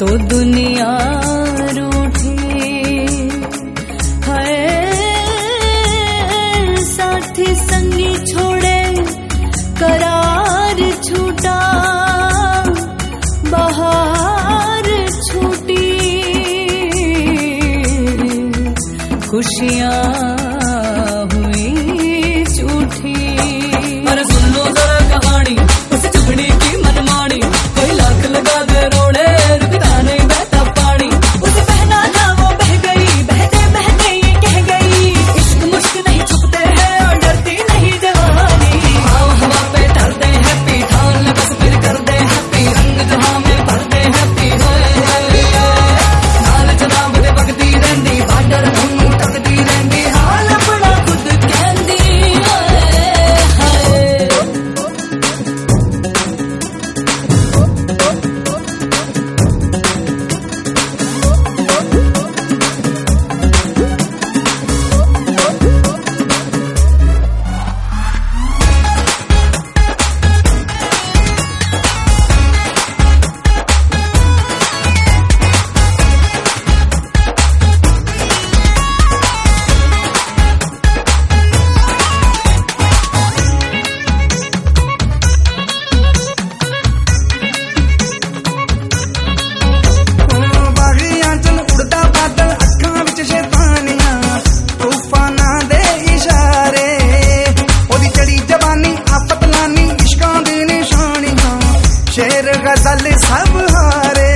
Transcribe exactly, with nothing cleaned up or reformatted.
तो दुनिया रूठी है। साथी संगी छोड़े करार छूटा, बहार छूटी, खुशियाँ हुई झूठी। अरे सुन लो जरा कहानी उस चुपड़ी की मनमानी, कोई लाख लगा दे रोड़े रुकता नहीं बहता पानी। उसे बहना था वो बह गई, बहते बहते ये कह गई, इश्क मुश्क नहीं छुपते हैं और डरती नहीं जवानी। आओ हवा पे चलते हैं पी, ठान ले बस फिर कर दे हैप्पी, रंग जहां में भरते हैप्पी। नाल जनाब दे वगदी रहंदी, बाडर धुन टकदी रहंदी, हाल अपना खुद कहंदी। शेर गजल सब हारे।